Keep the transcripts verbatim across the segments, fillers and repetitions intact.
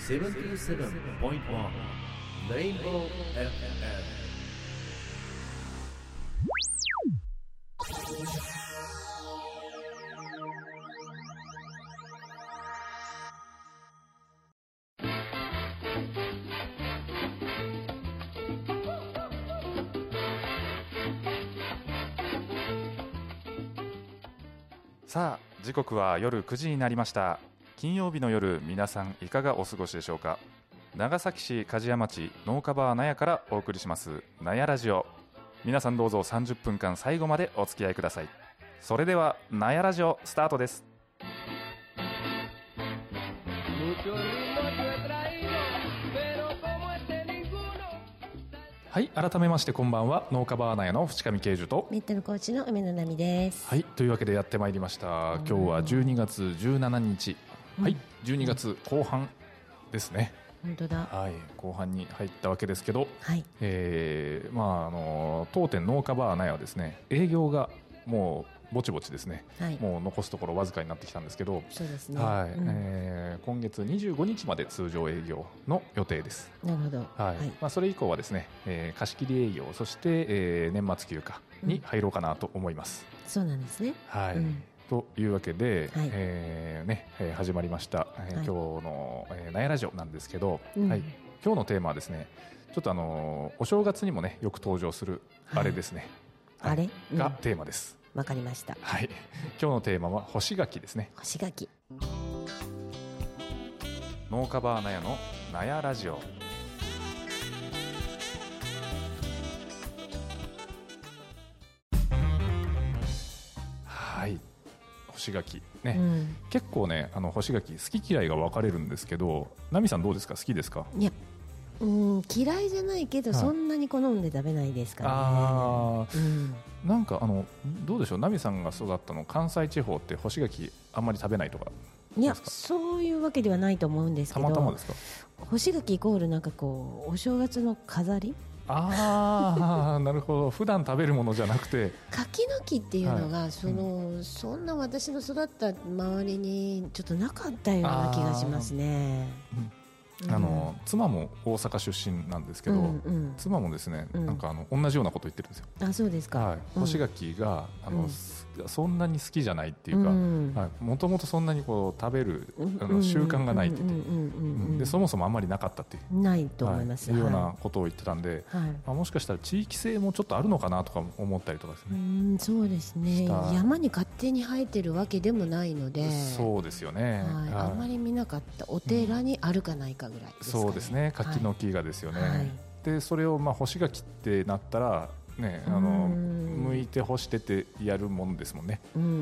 セブンティーセブンポイントワン レインボー エフエム。 さあ時刻は夜くじになりました。金曜日の夜、皆さんいかがお過ごしでしょうか。長崎市梶屋町農家バー納屋からお送りします納屋ラジオ。皆さんどうぞさんじゅっぷんかん最後までお付き合いください。それでは納屋ラジオスタートです。はい、改めましてこんばんは。農家バー納屋の淵上慶樹とメンタルコーチの梅野奈美です。 はい、というわけでやってまいりました。今日はじゅうにがつじゅうしちにち、うん、はい、じゅうにがつこう半ですね。 本当だ。 はい、後半に入ったわけですけど、 はい、 えー、まああの当店農家バー納屋はですね、営業がもうぼちぼちですね、はい、もう残すところわずかになってきたんですけど、 そうですね、 はい、 うん、 えー、今月にじゅうごにちまで通常営業の予定です。 なるほど、 はい、はい、まあ、それ以降はですね、えー、貸し切り営業、そして、えー、年末休暇に入ろうかなと思います、 うん、そうなんですね。 はい、うん、というわけで、はい、えーねえー、始まりました、えーはい、今日の、えー、納屋ラジオなんですけど、うん、はい、今日のテーマはですね、ちょっとあのー、お正月にもねよく登場するあれですね、 はいはい、あれ、 うん、がテーマです。 わかりました。 はい、今日のテーマは干し柿ですね。 干し柿。 農家バー納屋の納屋ラジオ。はい、干し柿ね、うん、結構ねあの干し柿好き嫌いが分かれるんですけど、奈美さんどうですか、好きですか。 いや、うん、嫌いじゃないけど、はい、そんなに好んで食べないですからね。 あ、うん、なんかあのどうでしょう、奈美さんが育ったの関西地方って干し柿あんまり食べないとか。 いや、そういうわけではないと思うんですけど、 たまたまですか。 干し柿イコールなんかこうお正月の飾り。 ああなるほど、普段食べるものじゃなくて柿の木っていうのが、はい、その、うん、そんな私の育った周りにちょっとなかったような気がしますね。 うん、あの妻も大阪出身なんですけど、うんうん、妻もですね、うん、なんかあの同じようなこと言ってるんですよ。 あ、そうですか。 はい、干し柿が、うん、あの、うん、そんなに好きじゃないっていうか、もともとそんなにこう食べる、うん、あの習慣がないって言って、そもそもあんまりなかったっていうないと思います、 はい、いうようなことを言ってたんで、はい、まあ、もしかしたら地域性もちょっとあるのかなとか思ったりとかですね。 うん、そうですね。山に勝手に生えてるわけでもないので、 そうですよね、 はいはい、あんまり見なかった。お寺にあるかないかぐらいですかね。 そうですね、柿の木がですよね、はい、でそれをまあ干し柿ってなったら、ね、あの剥いて干しててやるもんですもんね。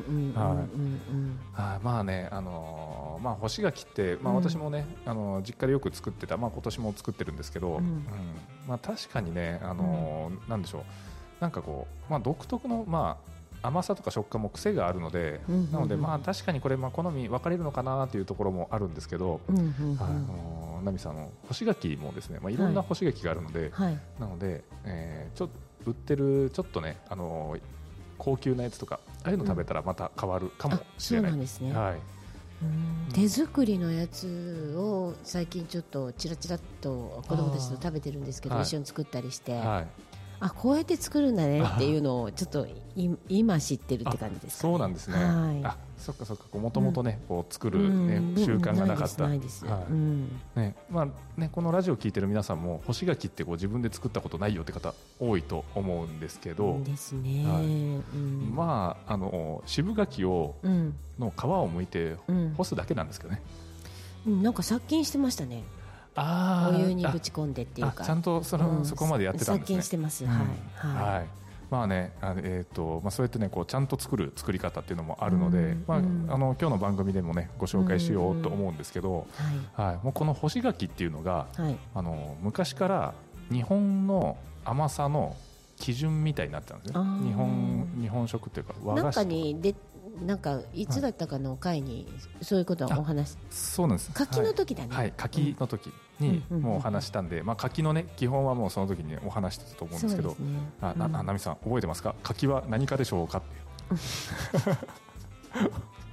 まあね、あのーまあ、干し柿って、まあ、私もね、うん、あの実家でよく作ってた、まあ、今年も作ってるんですけど、うんうん、まあ、確かにね、あのーうん、なんでしょう、なんかこう、まあ、独特の、まあ、甘さとか食感も癖があるので、うんうんうん、なので、まあ、確かにこれ、まあ、好み分かれるのかなというところもあるんですけど、うんうんうん、はい、あのー奈美さんの干し柿もですね、まあ、いろんな干し柿があるので、はい、なので、えー、ちょっと売ってるちょっとね、あのー、高級なやつとかああいうの食べたらまた変わるかもしれない、うん、そうなんですね、はい、 うん、手作りのやつを最近ちょっとチラチラっと子供たちと食べてるんですけど、一緒に作ったりして、はい、あ、こうやって作るんだねっていうのをちょっと今知ってるって感じですかね。 そうなんですね、はい、あ、そっかそっか、もともとね、うん、こう作る、ね、うん、習慣がなかった。ないですないです、はい、うん、ね、まあね、このラジオ聞いてる皆さんも干し柿ってこう自分で作ったことないよって方多いと思うんですけど、 ですね、 はい、うん、まあ、あの渋柿を、うん、の皮を剥いて干すだけなんですけどね、 うん、なんか殺菌してましたね。 あ、 お湯にぶち込んでっていうか、 ちゃんと そ, の、うん、そこまでやってたんですね。 殺菌してます、うん、はい、はいはい、 まあね、あえーとまあ、そうやってね、こうちゃんと作る作り方っていうのもあるので、うん、まあ、うん、あの今日の番組でもねご紹介しようと思うんですけど、はいはい、もうこの干し柿っていうのが、はい、あの昔から日本の甘さの基準みたいになってたんですね。日本日本食っていうか和菓子とかなんかにでなんかいつだったかの回にそういうことはお話、 そうなんです。 柿の時だね、 はいはい、柿の時にもうお話したんで、うん、まあ、柿のね基本はもうその時にお話してたと思うんですけど、そうですね、あ、な、奈美さん覚えてますか、柿は何かでしょうかって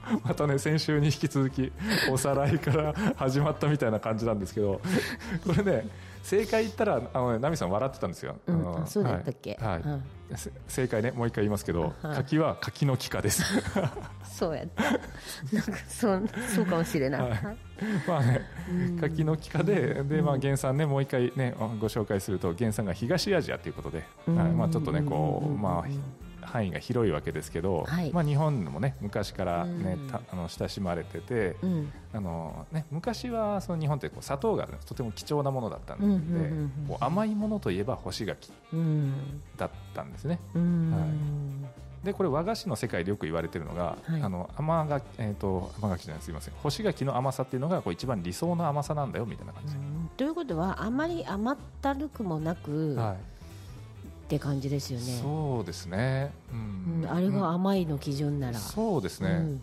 またね先週に引き続きおさらいから始まったみたいな感じなんですけど、これね正解言ったらあの、ね、ナミさん笑ってたんですよ、 うん、あのそうだったっけ、 はいはいうん、 正解ねもう一回言いますけど、 はい、 柿は柿の木科ですそうやったなんかそうそうかもしれない、はい、 まあね柿の木科で、で、まあ、原産ねもう一回ねご紹介すると原産が東アジアということで、はい、まあ、ちょっとねこう、まあ範囲が広いわけですけど、はい、まあ、日本もね昔からね、うん、たあの親しまれてて、うん、あのね、昔はその日本ってこう砂糖が、ね、とても貴重なものだったので、うんうんうんうん、こう甘いものといえば干し柿だったんですね、うん、はい、でこれ和菓子の世界でよく言われているのが、はい、あの甘が、えー、と甘柿じゃないすいません干し柿の甘さっていうのがこう一番理想の甘さなんだよみたいな感じ、うん、 ということはあまり甘ったるくもなく、はい、って感じですよね。 そうですね、うんうん、あれが甘いの基準なら、うん、 そうですね、うんうんうん、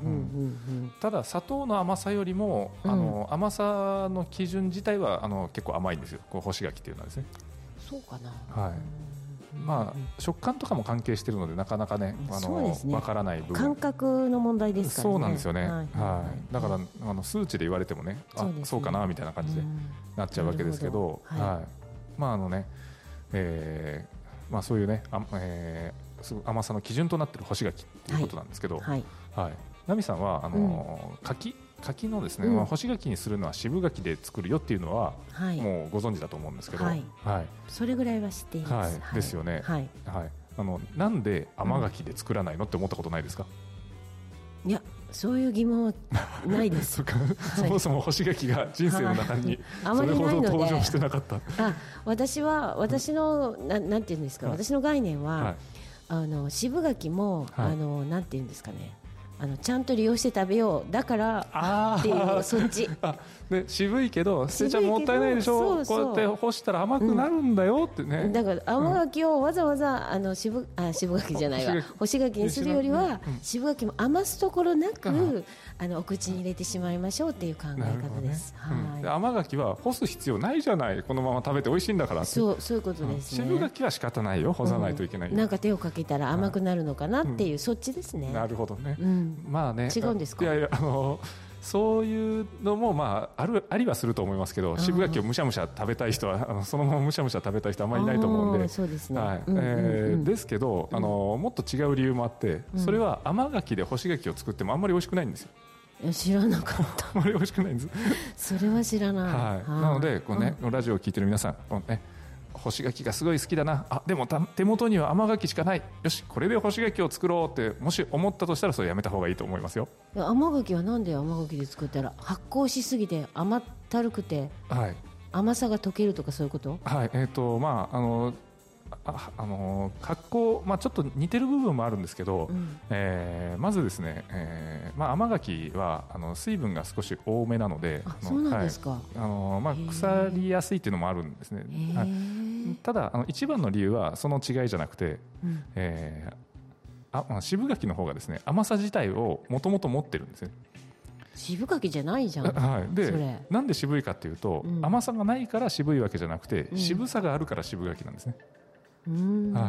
ただ砂糖の甘さよりも、うん、あの甘さの基準自体はあの結構甘いんですよ、こう干し柿っていうのはですね。 そうかな、 はい、まあ、食感とかも関係しているのでなかなかね、あのね分からない部分、 感覚の問題ですからね。 そうなんですよね、はいはい、だからあの数値で言われてもね、あ、そうですね、そうかなみたいな感じでなっちゃうわけですけど、はいはい、まああのね、えーまあ、そういうね、あ、えー、甘さの基準となっている干し柿ということなんですけど、はいはい、ナミさんはあの、うん、柿柿のですね、うん、まあ、干し柿にするのは渋柿で作るよっていうのは、はい、もうご存知だと思うんですけど、はいはい、 それぐらいは知っています、 はい、ですよね、はいはい、あのなんで甘柿で作らないのって思ったことないですか？ いや、そういう疑問はないですそ, そもそも干し柿が人生の中にそれほど登場してなかった。 あ、私は私のななんていうんですか、はい、私の概念は、はい、あの渋柿も、はい、あのなんていうんですかね、あのちゃんと利用して食べようだからっていうそっちあで渋いけど捨てちゃもったいないでしょ、そうそうこうやって干したら甘くなるんだよってね、 うん、だから甘柿をわざわざあの渋あ渋柿じゃないわ干し柿にするよりは、うん、渋柿も余すところなく、うん、あのお口に入れてしまいましょうっていう考え方です、ね、はい、うん、で甘柿は干す必要ないじゃない、このまま食べて美味しいんだからって、 そうそういうことですね、 うん、渋柿は仕方ないよ、干さないといけない、 うん、なんか手をかけたら甘くなるのかなっていう、うん、そっちですね。 なるほどね、うん、まあね、 違うんですか？ いやいや、あのそういうのも、まあ、あるありはすると思いますけど、渋柿をむしゃむしゃ食べたい人はあのそのままむしゃむしゃ食べたい人はあまりいないと思うんで、 そうですね、 はい、うんうんうん、えー、ですけどあのもっと違う理由もあって、それは甘柿で干し柿を作ってもあんまり美味しくないんですよ。 いや、知らなかったあんまり美味しくないんですそれは知らない、 はい、なのでこう、ね、ラジオを聞いてる皆さん、このね、干し柿がすごい好きだな、あでも手元には甘柿しかない、よしこれで干し柿を作ろうってもし思ったとしたら、それやめた方がいいと思いますよ。 甘柿はなんで甘柿で作ったら発酵しすぎて甘ったるくて、はい、甘さが溶けるとかそういうこと？はい、えーとまああのああの発酵、まあ、ちょっと似てる部分もあるんですけど、うん、えー、まずですね、えーまあ、甘柿はあの水分が少し多めなので、 あそうなんですか、 はい、あのまあ、腐りやすいっていうのもあるんですね、はい、ただあの一番の理由はその違いじゃなくて、うん、えー、あ、まあ、渋柿の方がですね甘さ自体をもともと持ってるんですね。 渋柿じゃないじゃん、 はい、でそれなんで渋いかっていうと、うん、甘さがないから渋いわけじゃなくて、うん、渋さがあるから渋柿なんですね。はい、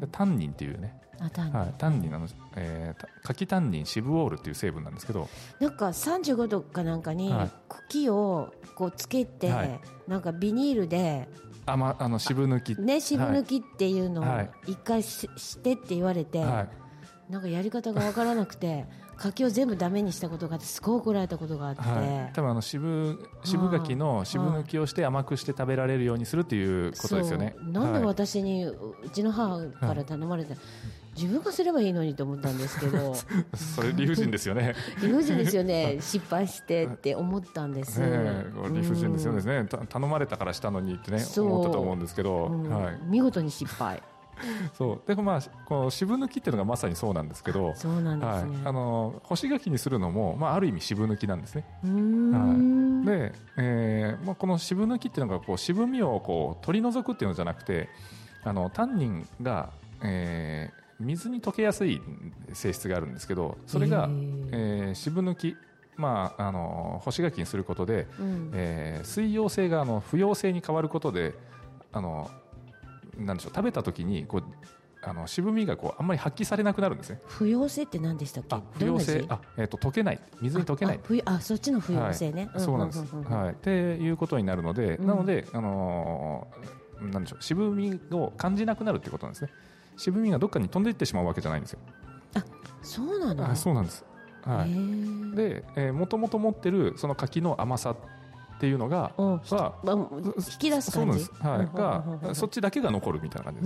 タンニンっていうね、あタンニン、はい、タンニンの、えー、柿タンニンシブオールっていう成分なんですけど、 なんかさんじゅうごどかなんかに茎をこうつけて、はい、なんかビニールであ、ま、あの渋抜き、 ね、渋抜きっていうのを一回 し,、はい、してって言われて、はい、なんかやり方が分からなくて柿を全部ダメにしたことがあって、すごい怒られたことがあって、はい、 多分あの渋渋柿の渋抜きをして甘くして食べられるようにするっていうことですよね。 なんで私に、はい、うちの母から頼まれて、はい、自分がすればいいのにと思ったんですけどそれ理不尽ですよね理不尽ですよね失敗してって思ったんです、 ね、理不尽ですよね、うん、頼まれたからしたのにってね思ったと思うんですけど、うん、はい、 見事に失敗そうでもまあこの渋抜きっていうのがまさにそうなんですけど、 そうなんですね、 はい、あの干し柿にするのも、まあ、ある意味渋抜きなんですね。うーん、はい、で、えーまあ、この渋抜きっていうのがこう渋みをこう取り除くっていうのじゃなくて、あのタンニンが、えー、水に溶けやすい性質があるんですけど、それが、えー、渋抜き、まあ、あの干し柿にすることで、うん、えー、水溶性があの不溶性に変わることで、あのなんでしょう、食べた時にこうあの渋みがこうあんまり発揮されなくなるんですね。 不溶性って何でしたっけ？ あ、不溶性、あ、えー、と溶けない、水に溶けない、 ああ、そっちの不溶性ね、 はい、そうなんです、はい、っていうことになるので、うん、なので、あのー、なんでしょう、渋みを感じなくなるってことなんですね。渋みがどっかに飛んでいってしまうわけじゃないんですよ。 あ、そうなの？ あ、そうなんです、はい、で、えー、もともと持ってるその柿の甘さっていうのが、は引き出す感じ、 そうなんです、はい、がそっちだけが残るみたいな感じです、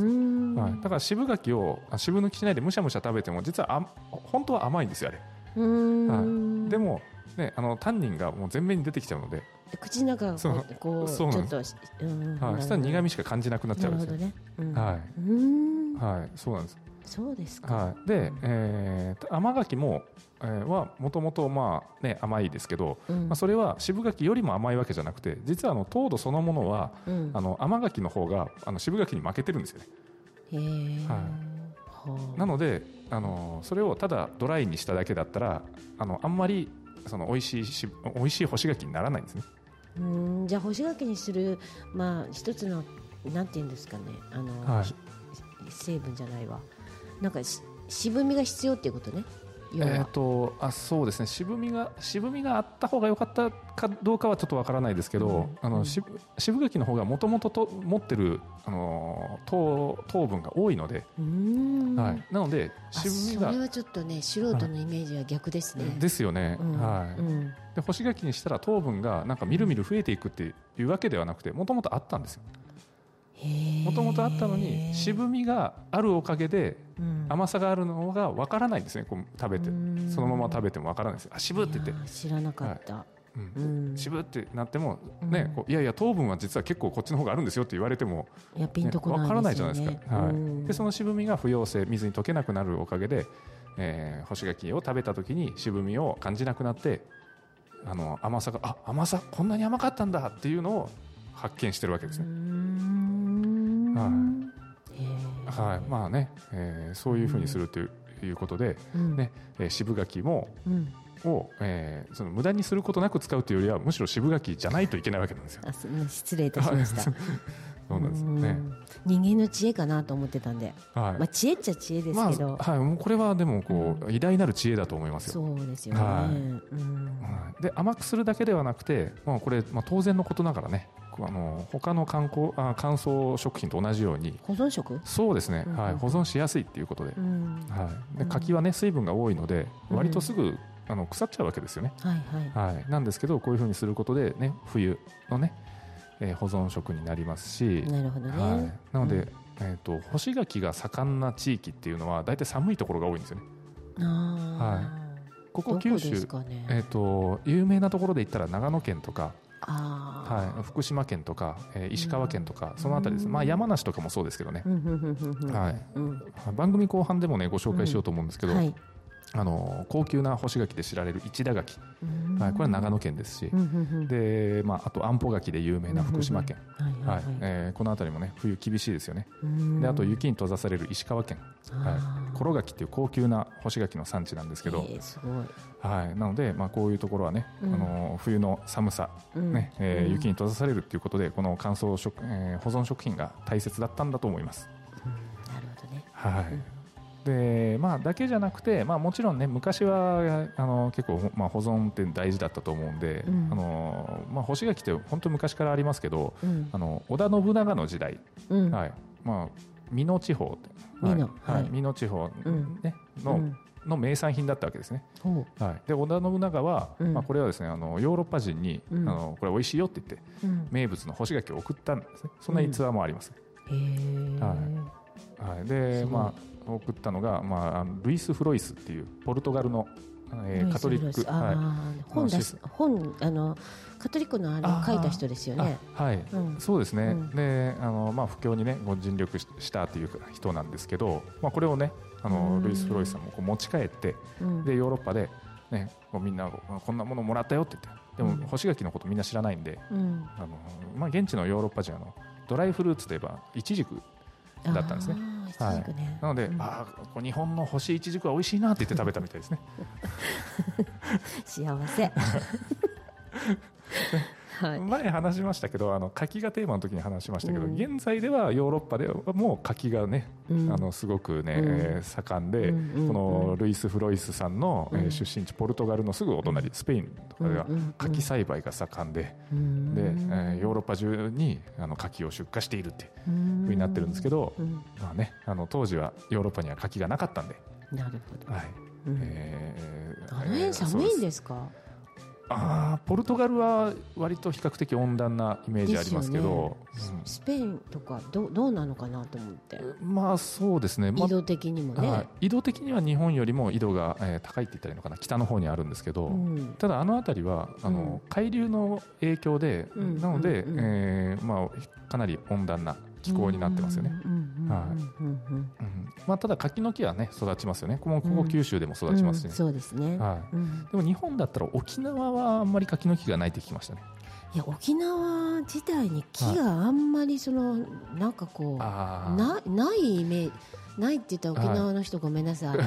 はい、だから渋柿を渋抜きしないでむしゃむしゃ食べても実はあ本当は甘いんですよ、あれ。うーん、はい、でも、ね、あのタンニンがもう前面に出てきちゃうので口の中がこうこうちょっと、うん、はい、そしたら苦味しか感じなくなっちゃうんですよ。なるほどね、うん、はい、うーん、はい、そうなんです。 そうですか、 はい、で、えー、甘柿も、えー、はもともとまあ、ね、甘いですけど、うん、まあ、それは渋柿よりも甘いわけじゃなくて、実はあの糖度そのものは、うん、あの甘柿の方があの渋柿に負けてるんですよね。へー、はい、なのであのそれをただドライにしただけだったら あのあんまりその美味しいし美味しい干し柿にならないんですね。 うーん、じゃあ干し柿にする、まあ、一つのなんていうんですかね、あの、はい、成分じゃないわ、なんか渋みが必要っていうことね。 えーとあそうですね、渋みが渋みがあった方が良かったかどうかはちょっとわからないですけど、うん、あの渋柿の方がもともと持ってるあの 糖, 糖分が多いので、うーん、はい、なので渋みがそれはちょっとね素人のイメージは逆ですね。 ですよね、うん、はい、うん、で干し柿にしたら糖分がなんかみるみる増えていくっていうわけではなくて、もともとあったんですよ。もともとあったのに渋みがあるおかげで甘さがあるのがわからないんですね。こう食べてそのまま食べてもわからないですよ。あ、渋って言って知らなかった、はい、 うん、渋ってなっても、ね、こういやいや糖分は実は結構こっちの方があるんですよって言われても、 いやピンとこないですよね、 わからないじゃないですか、はい、でその渋みが不溶性、水に溶けなくなるおかげで、えー、干し柿を食べた時に渋みを感じなくなって、あの甘さがあ甘さこんなに甘かったんだっていうのを発見してるわけですね。はいはい、まあね、えー、そういうふうにするという、うん、いうことで、うんねえー、渋柿も、うんをえー、その無駄にすることなく使うというよりはむしろ渋柿じゃないといけないわけなんですよ。 あ、失礼いたしましたそうなんですよね。 人間の知恵かなと思ってたんで、はい、まあ、知恵っちゃ知恵ですけど、 まあはい、もうこれはでもこう、うん、偉大なる知恵だと思いますよ。 そうですよね、はい、うん、 で甘くするだけではなくて、まあ、これ、まあ、当然のことながらね、あの他の観光あ乾燥食品と同じように保存食、 そうですね、うん、はい、保存しやすいということで、うん、はい、で柿はね水分が多いので割とすぐ、うん、あの腐っちゃうわけですよね、はいはいはい、なんですけどこういうふうにすることで、ね、冬のね、えー、保存食になりますし、 なるほどね、 はい、なので、うん、えー、と干し柿が盛んな地域っていうのは大体寒いところが多いんですよね。あ、はい、ここ九州、ね、えー、と有名なところで言ったら長野県とか、あ、はい、福島県とか、えー、石川県とか、うん、そのあたりです、まあ、山梨とかもそうですけどね、はい、うん、番組後半でも、ね、ご紹介しようと思うんですけど、うん、はい、あの高級な干し柿で知られる市田柿、はい、これは長野県ですし、で、まあ、あとあんぽ柿で有名な福島県、はい、えー、このあたりも、ね、冬厳しいですよね。であと雪に閉ざされる石川県、はい、ころ柿という高級な干し柿の産地なんですけど、えー、すごい、はい、なので、まあ、こういうところは、ね、うん、あの冬の寒さ、ね、うん、えー、雪に閉ざされるということでこの乾燥食、えー、保存食品が大切だったんだと思います、 うん、なるほどね、 はい、うん、でまあ、だけじゃなくて、まあ、もちろん、ね、昔はあの結構、まあ、保存って大事だったと思うんで、うん、あのまあ、干し柿って本当昔からありますけど、うん、あの織田信長の時代、うん、はい、まあ、美濃地方、美濃、はいはい、美濃地方、ね、の、うん、の名産品だったわけですね、はい、で織田信長は、うん、まあ、これはですね、あのヨーロッパ人に、うん、あのこれ美味しいよって言って、うん、名物の干し柿を送ったんですね。そんな逸話もあります、うん、へー、はいはい、で、まあ、送ったのが、まあ、ルイス・フロイスっていうポルトガルの、えー、カトリック、はい、 本出す本あのカトリックのあれを書いた人ですよね。 はい、うん、そうですね、うん、であの、まあ、布教に、ね、ご尽力したという人なんですけど、まあ、これをね、あのルイス・フロイスさんもこう持ち帰って、うん、でヨーロッパで、ね、こうみんなこんなものもらったよって言って、でも干し柿のことみんな知らないんで、うん、あのまあ、現地のヨーロッパ人はあのドライフルーツで言えばイチジクだったんですね。はい、なので、うん、あこう日本の干しイチジクは美味しいなって言って食べたみたいですね。 幸せはい、 前話しましたけど、あの柿がテーマの時に話しましたけど、うん、現在ではヨーロッパではもう柿がね、うん、あのすごくね、うんえー、盛んで、うん、このルイス・フロイスさんの、うんえー、出身地ポルトガルのすぐお隣スペインとかでは柿栽培が盛んで、うん、で、えー、ヨーロッパ中にあの柿を出荷しているっていうふうになってるんですけど、うんまあね、あの当時はヨーロッパには柿がなかったんで。 なるほど、はいうんえー、 あの辺寒いんですか？ あポルトガルは割と比較的温暖なイメージありますけど、 ねうん、スペインとか ど, どうなのかなと思って。 まあそうですね、ま、 緯度的にもね、 緯度的には日本よりも緯度が、えー、高いって言ったらいいのかな、北の方にあるんですけど、うん、ただあの辺りはあの、うん、海流の影響で、うん、なので、うんえーまあ、かなり温暖な気候になってますよね。ただ柿の木はね育ちますよね。ここここ九州でも育ちますしね、 うんうん、そうですね、 はいうん、でも日本だったら沖縄はあんまり柿の木がないって聞きましたね。 いや沖縄自体に木があんまりその、はい、なんかこう な, ないイメージないって言ったら沖縄の人ごめんなさい、はい、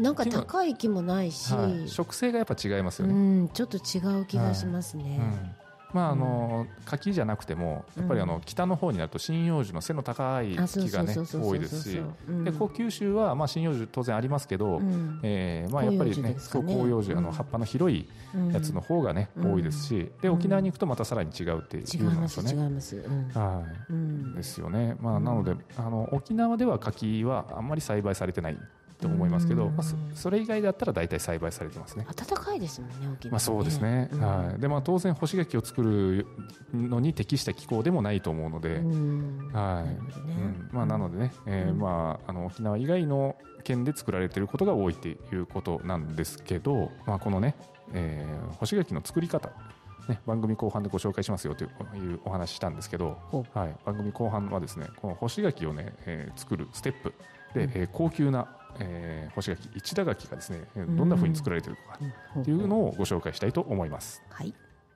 なんか高い木もないし、はい、 植生がやっぱ違いますよね、 うん、ちょっと違う気がしますね、はいうんまああのうん、柿じゃなくてもやっぱりあの北の方になると針葉樹の背の高い木がね多いですし、でこう九州はまあ針葉樹当然ありますけど、うんえーまあ、やっぱりね広葉樹、あの葉っぱの広いやつの方がね、うん、多いですし、で沖縄に行くとまたさらに違うっていうのですよね。 違います違います、うんはいうん、ですよね、まあ、なのであの沖縄では柿はあんまり栽培されてないと思いますけど、まあ、そ, それ以外だったら大体栽培されてますね。 暖かいですもんね沖縄ね、 まあ、そうですね、うんはいでまあ、当然干し柿を作るのに適した気候でもないと思うので、うんはいうんまあ、なのでね、えーまあ、あの沖縄以外の県で作られていることが多いということなんですけど、まあ、このね、えー、干し柿の作り方ね、番組後半でご紹介しますよというお話したんですけど、はい、番組後半はですねこの干し柿を、ねえー、作るステップで、うんえー、高級なえー、干し柿一田柿がですねどんな風に作られているかというのをご紹介したいと思います、 はい、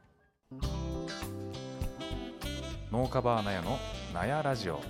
農家バーナヤのナヤラジオ。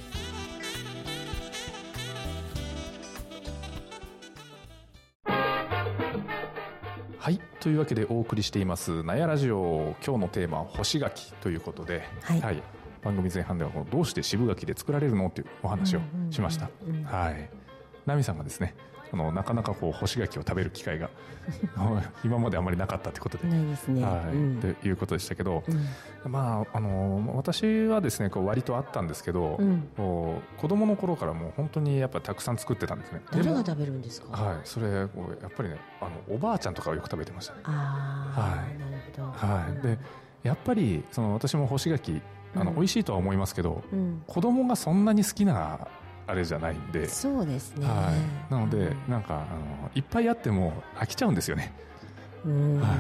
はいというわけでお送りしていますナヤラジオ、今日のテーマは干し柿ということで、はいはい、番組前半ではどうして渋柿で作られるのというお話をしました。はいナミさんがですねあのなかなかこう干し柿を食べる機会が今まであまりなかったということで、 ないですね、 はいうん、ということでしたけど、うん、まああの私はですねこう割とあったんですけど、うん、こう子供の頃からもう本当にやっぱたくさん作ってたんですね。 誰が食べるんですか？ はい、それやっぱりねあのおばあちゃんとかはよく食べてましたね。 ああ、はい、なるほど、 はい、でやっぱりその私も干し柿あの、うん、美味しいとは思いますけど、うん、子供がそんなに好きなあれじゃないんで、 そうですね、 はい、なのでなんかあのいっぱいあっても飽きちゃうんですよね。うんはい、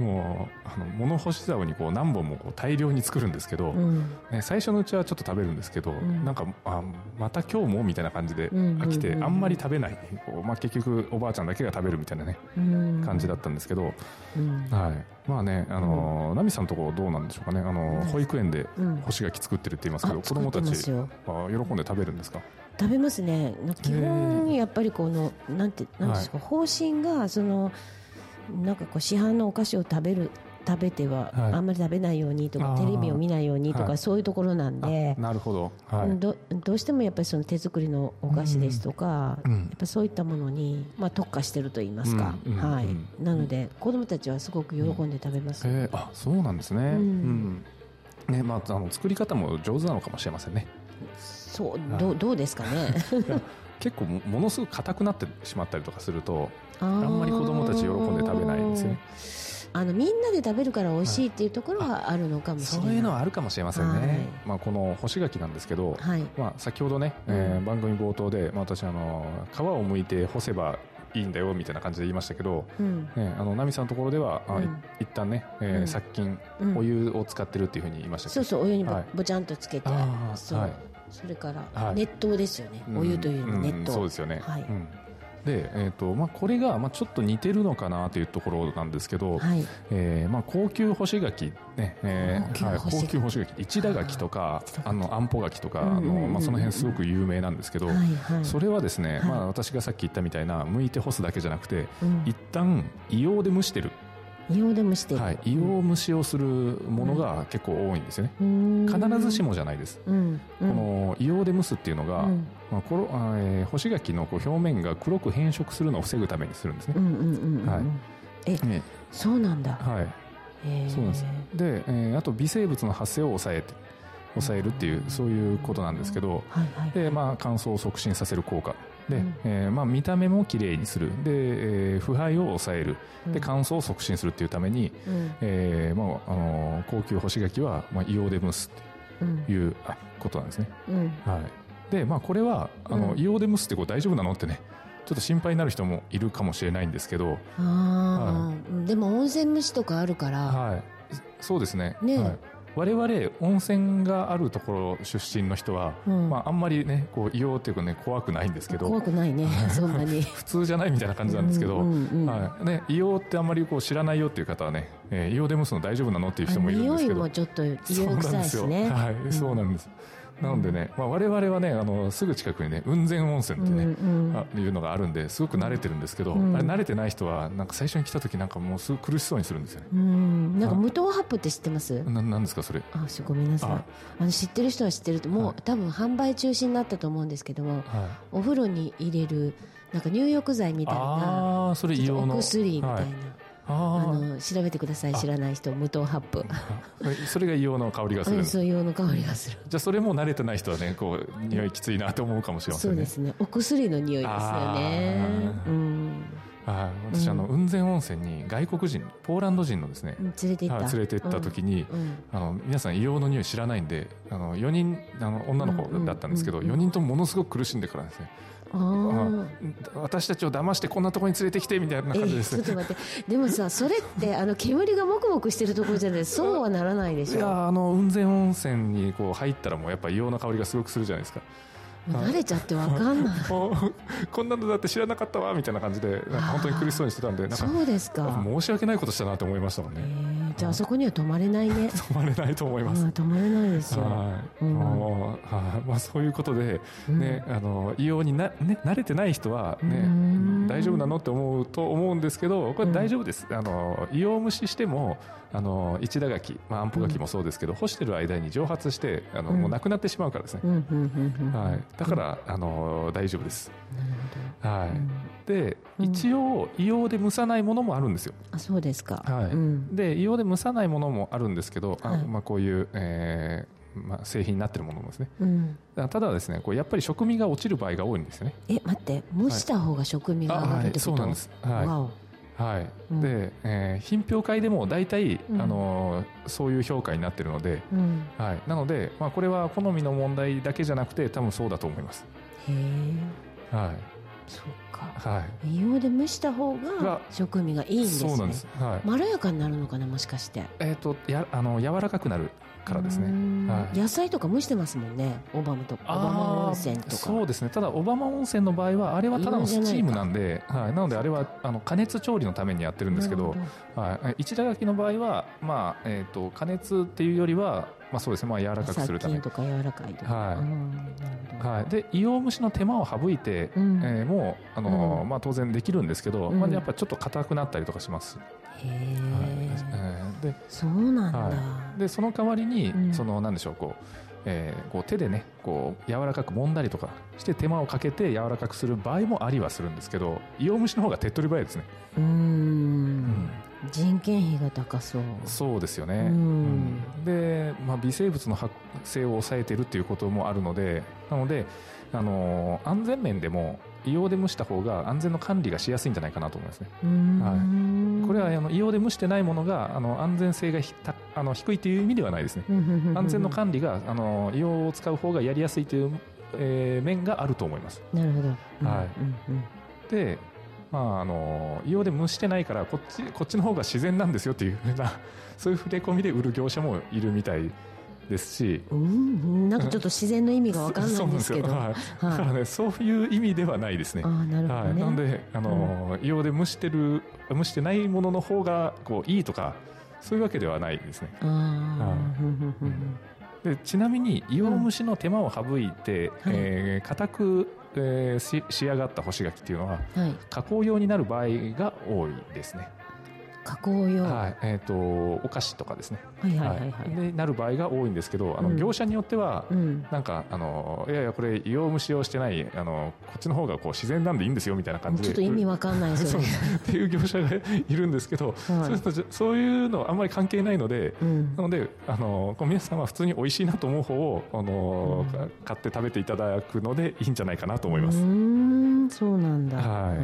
もうあの物干し竿にこう何本もこう大量に作るんですけど、うんね、最初のうちはちょっと食べるんですけど、うん、なんかあまた今日もみたいな感じで飽きてあんまり食べない、こうまあ、結局おばあちゃんだけが食べるみたいなね、うん、感じだったんですけど、うんはいまあねあのー、ナミさんのところどうなんでしょうかね。あのー、保育園で干し柿作ってるって言いますけど、うん、子供たちは喜んで食べるんですか？ 食べますね。基本やっぱりこのなんてなんですか、はい、方針がそのなんかこう市販のお菓子を食べる食べてはあんまり食べないようにとか、はい、テレビを見ないようにとか、はい、そういうところなんで、 なるほど、はい、 ど, どうしてもやっぱりその手作りのお菓子ですとか、うん、やっぱそういったものに、まあ、特化してると言いますか、うんはいうん、なので子どもたちはすごく喜んで食べます、 うんえー、あそうなんですね、うんうんねまあ、あの作り方も上手なのかもしれませんね。 そう ど, どうですかね結構 も, ものすごく硬くなってしまったりとかすると あ, あんまり子供たち喜んで食べないんですよね。 あのみんなで食べるから美味しいっていうところはあるのかもしれない、 そういうのはあるかもしれませんね、はいまあ、この干し柿なんですけど、はいまあ、先ほどね、えー、番組冒頭で、まあ、私あの皮を剥いて干せばいいんだよみたいな感じで言いましたけど、うんね、あのナミさんのところでは、うん、一旦ね、えーうん、殺菌、うん、お湯を使ってるっていうふうに言いましたけど、 そうそうお湯に ぼ,、はい、ぼちゃんとつけてそう、はい、それから熱湯ですよね、はい、お湯というの熱湯、うんうん、 そうですよね、はいうんでえーとまあ、これが、まあ、ちょっと似てるのかなというところなんですけど、はいえーまあ、高級干し柿、ねえーはい、高級干し柿一田柿とかあのあんぽ柿とか、うんうんうん、あのまあ、その辺すごく有名なんですけど、はいはい、それはですね、はいまあ、私がさっき言ったみたいな剥いて干すだけじゃなくて、うん、一旦硫黄で蒸してる硫黄で蒸してる、 はい、硫黄蒸しをするものが結構多いんですよね、うん、必ずしもじゃないです、うんうん、この硫黄で蒸すっていうのが、うんまあこのえー、干し柿のこう表面が黒く変色するのを防ぐためにするんですね、うんうんうんうん、はい、 え、ね、そうなんだ、 はい、そうなんですで、えー、あと微生物の発生を抑えて抑えるっていうそういうことなんですけど、はいはいはい、でまあ、乾燥を促進させる効果で、うんえーまあ、見た目もきれいにするで、えー、腐敗を抑えるで乾燥を促進するっていうために、うんえーまああのー、高級干し柿は、まあ、硫黄で蒸すっていう、うん、ことなんですね、うんはい、で、まあ、これはあの、うん、硫黄で蒸すってこう大丈夫なのってねちょっと心配になる人もいるかもしれないんですけどあ、はい、でも温泉蒸しとかあるから、 はい、そうですね、ねはい我々温泉があるところ出身の人は、うんまあ、あんまりねこう硫黄っていうかね怖くないんですけど怖くないねそんなに普通じゃないみたいな感じなんですけど、うんうんうんはいね、硫黄ってあんまりこう知らないよっていう方はね、えー、硫黄で蒸すの大丈夫なのっていう人もいるんですけど匂いもちょっと硫黄臭いしねはい、うん、そうなんですなのでね、まあ、我々はねあのすぐ近くにね雲仙温泉ってね、うんうん、あいうのがあるんですごく慣れてるんですけど、うん、あれ慣れてない人はなんか最初に来た時なんかもうすごく苦しそうにするんですよね、うん、 なんか無糖ハップって知ってます？ ななんですかそれ？ あごめんなさい あ, あの知ってる人は知ってるともう、はい、多分販売中止になったと思うんですけども、はい、お風呂に入れるなんか入浴剤みたいなあそれ硫黄のお薬みたいな、はいああの調べてください知らない人無糖ハップそれが硫黄の香りがするんですそう硫黄の香りがするじゃあそれも慣れてない人はねこう匂いきついなと思うかもしれませんねそうですねお薬の匂いですよねうんあ私、うん、あの雲仙温泉に外国人ポーランド人のですね、 うん、連れて行った連れて行った時に、うん、あの皆さん硫黄の匂い知らないんであのよにんあの女の子だったんですけど、うんうんうん、よにんともものすごく苦しんでからですねあ私たちを騙してこんなところに連れてきてみたいな感じです、 えー、ちょっと待ってでもさそれってあの煙がもくもくしてるところじゃないそうはならないでしょいやあの雲仙温泉にこう入ったらもうやっぱ硫黄の香りがすごくするじゃないですか慣れちゃって分かんないこんなのだって知らなかったわみたいな感じでなんか本当に苦しそうにしてたんでなんかそうですか申し訳ないことしたなと思いましたもんね、 えー、じゃああそこには泊まれないね泊まれないと思います、 うん、泊まれないですよはい、うんはまあ、そういうことで、ねうん、あの硫黄にな、ね、慣れてない人は、ね、大丈夫なのって思うと思うんですけどこれ大丈夫です、うん、あの硫黄蒸ししてもあの一打柿、まあ、あんぽ柿もそうですけど、うん、干してる間に蒸発してあの、うん、もうなくなってしまうからですね、うんうんうんはい、だから、あの大丈夫です。 なるほど、 はいうん、で一応硫黄で蒸さないものもあるんですよ。 あそうですか、 はいうん、で硫黄で蒸さないものもあるんですけど、はいあまあ、こういう、えーまあ、製品になっているものもですね、うん、ただですねこうやっぱり食味が落ちる場合が多いんですよね。 え待って蒸した方が食味が上がるってこと、はい、そうなんです、 はいはいうん、で、えー、品評会でも大体、うん、あのそういう評価になっているので、うんはい、なので、まあ、これは好みの問題だけじゃなくて多分そうだと思います。 へえ、はい、 そうか、はい、硫黄で蒸した方が食味がいいんですね。 そうなんです、はい、 まろやかになるのかなもしかして、 えー、とやあの柔らかくなるからですね、 はい、野菜とか蒸してますもんね小浜とか小浜温泉とか。 そうですねただ小浜温泉の場合はあれはただのスチームなんで、はい、なのであれはあの加熱調理のためにやってるんですけど、はい、一打柿の場合は、まあえー、と加熱っていうよりは、まあ、そうですね、まあ、柔らかくするため殺菌とか柔らかいとか、 はいはい、で硫黄蒸しの手間を省いて、うんえー、もうあの、うんまあ、当然できるんですけど、うんまあ、やっぱりちょっと硬くなったりとかします。 へー、 はいえー、でそうなんだ、はい、 でその代わりに、うん、そのなんでしょうこう、えー、こう手でねこう柔らかく揉んだりとかして手間をかけて柔らかくする場合もありはするんですけど硫黄蒸しの方が手っ取り早いですね。 うーん、うん人件費が高そう。 そうですよね、うん、で、まあ、微生物の発生を抑えているということもあるのでなので、あのー、安全面でも硫黄で蒸した方が安全の管理がしやすいんじゃないかなと思いますね。はい、これはあの硫黄で蒸してないものがあの安全性がひたあの低いという意味ではないですね。安全の管理があの硫黄を使う方がやりやすいという、えー、面があると思います。 なるほど、 はいうんうん、でまあ、あの硫黄で蒸してないからこっち、こっちの方が自然なんですよっていうそういう触れ込みで売る業者もいるみたいですし、 うん、なんかちょっと自然の意味が分かんないんですけどそうなんですよ、はいはい、だからねそういう意味ではないですね。 あなるほどね、はい、 なのであの、うん、硫黄で蒸してる蒸してないものの方がこういいとかそういうわけではないですね。あ、はいでちなみに硫黄蒸しの手間を省いて、うんえー、硬く、えー、し仕上がった干し柿っていうのは、はい、加工用になる場合が多いですね。 加工用、 はいえー、とお菓子とかですね、 はいはいはいはいはい、でなる場合が多いんですけど、あの業者によっては、うん、なんかあのいやいやこれ硫黄虫をしてないあのこっちの方がこう自然なんでいいんですよみたいな感じでちょっと意味わかんないですよねっていう業者がいるんですけど、はい、そうするとそういうのはあんまり関係ないので、うん、なのであの皆さんは普通に美味しいなと思う方をあの、うん、買って食べていただくのでいいんじゃないかなと思います。 うーんそうなんだ、 はい、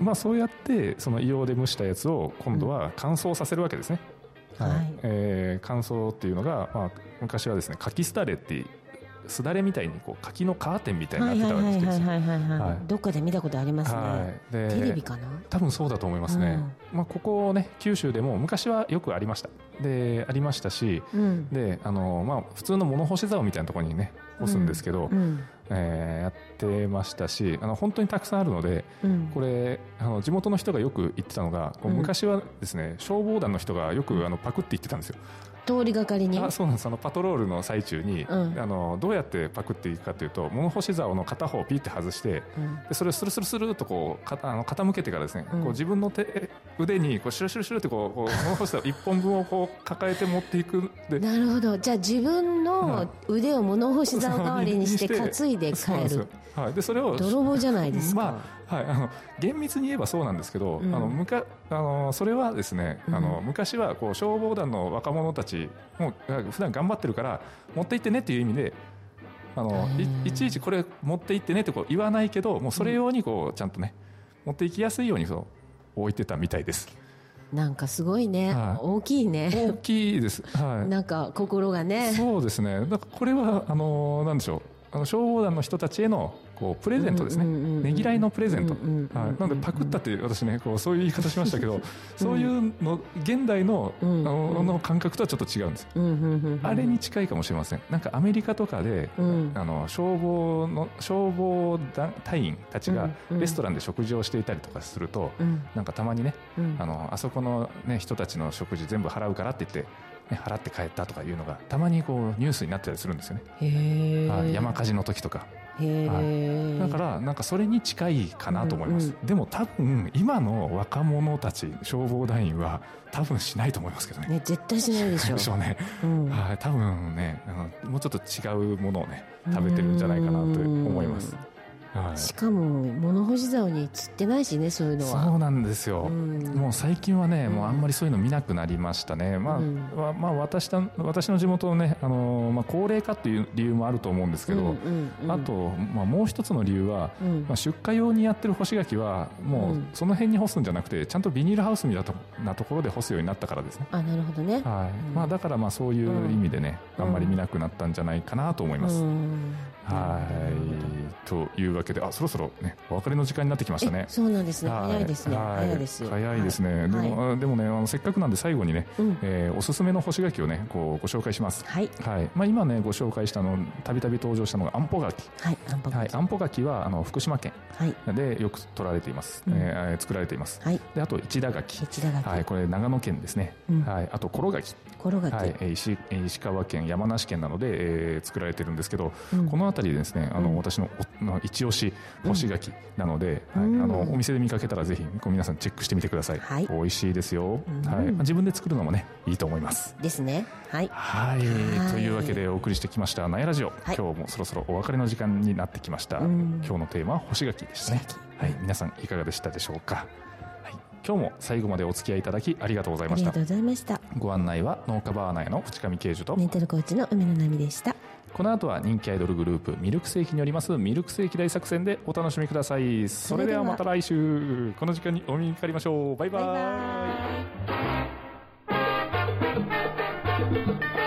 まあ、そうやってその硫黄で蒸したやつを今度は乾燥させるわけですね、はいはいえー、乾燥っていうのが、まあ、昔はですね柿すだれってすだれみたいにこう柿のカーテンみたいになってたわけですよ。 どっかで見たことありますね、はい、でテレビかな、 多分そうだと思いますね、うんまあ、ここね九州でも昔はよくありましたでありましたし、うん、であの、まあ、普通の物干し竿みたいなところにね干すんですけど、うんうんえー、やってましたし、あの本当にたくさんあるので、うん、これあの地元の人がよく言ってたのが、こう昔はですね、うん、消防団の人がよくあのパクって言ってたんですよ。 通りがかりに。 あ、そうなんです。あのパトロールの最中に、うん、あのどうやってパクっていくかというと、物干し竿の片方をピッて外して、うん、でそれをスルスルスルとこうかあの傾けてからですね、うん、こう自分の手腕にこうシュルシュルシュルってこうこう物干し竿いっぽんぶんをこう抱えて持っていくでなるほど。じゃあ自分の腕を物干し竿代わりにして担いで帰る。 はい、でそれを泥棒じゃないですか。 まあはい、あの厳密に言えばそうなんですけど、うん、あのむかあのそれはですね、あの、うん、昔はこう消防団の若者たちも普段頑張ってるから持って行ってねっていう意味で、あの い, いちいちこれ持って行ってねってこう言わないけど、もうそれ用にこうちゃんとね持って行きやすいようにそう置いてたみたいです。 なんかすごいね、はい、大きいね。 大きいです、はい、 なんか心がね。 そうですね。だからこれはあのなんでしょう、あの消防団の人たちへのこうプレゼントですね、ねぎらいのプレゼント、はい、なのでパクったって私ねこうそういう言い方しましたけどそういうの現代 の, あのの感覚とはちょっと違うんですよ。あれに近いかもしれません。なんかアメリカとかで、うん、あの消防の消防団隊員たちがレストランで食事をしていたりとかすると、うん、なんかたまにね、うん、あのあそこの、ね、人たちの食事全部払うからって言ってね、払って帰ったとかいうのがたまにこうニュースになったりするんですよね。へー、山火事の時とか。へー、はい、だからなんかそれに近いかなと思います、うんうん、でも多分今の若者たち消防団員は多分しないと思いますけど ね, ね絶対しないでしょ。 でしょうね、うん、はい、多分ねもうちょっと違うものをね食べてるんじゃないかなと思います。はい、 しかも物干し竿に釣ってないしね、そういうのは。 そうなんですよ、うん、もう最近はね、うん、もうあんまりそういうの見なくなりましたね、まあうんまあ、私, た私の地元のね、あのーまあ、高齢化っていう理由もあると思うんですけど、うんうんうん、あと、まあ、もう一つの理由は、うんまあ、出荷用にやってる干し柿はもうその辺に干すんじゃなくてちゃんとビニールハウスみたいなところで干すようになったからですね。 あ、なるほどね、 はい、うんまあ、だからまあそういう意味でね、うん、あんまり見なくなったんじゃないかなと思います、うん、はいというわけで、あ、そろそろねお別れの時間になってきましたね。 そうなんですね、早いですね、早いですよ。 早いですね、はい、でも、はい、でもねあのせっかくなんで最後にね、うんえー、おすすめの干し柿をねこうご紹介します。はい、はいまあ、今ねご紹介したのたびたび登場したのがあんぽ柿。はい、あんぽ柿、はい、あんぽ柿はあの福島県でよく取られています、はいえー、作られています、はい、であと市田柿、市田柿、はい、これ長野県ですね、うんはい、あところ柿、ころ柿、はい、石, 石川県山梨県なので、えー、作られてるんですけど、うん、この辺りでですねあの、うん、私のの一押し干し柿なので、うんはい、あのお店で見かけたらぜひこう皆さんチェックしてみてください、はい、美味しいですよ、うんはい、自分で作るのもねいいと思いますですね。はい、 はいはい、というわけでお送りしてきましたナヤラジオ、はい、今日もそろそろお別れの時間になってきました、うん、今日のテーマは干し柿でしたね、はい、皆さんいかがでしたでしょうか。はい、今日も最後までお付き合いいただきありがとうございました。 ありがとうございました。 ご案内は農家バーナーの淵上慶樹とメンタルコーチの梅野奈美でした。 この後は人気アイドルグループミルクセーキによりますミルクセーキ大作戦でお楽しみください。それではまた来週この時間にお見にかかりましょう。バイバイ。バイバイ。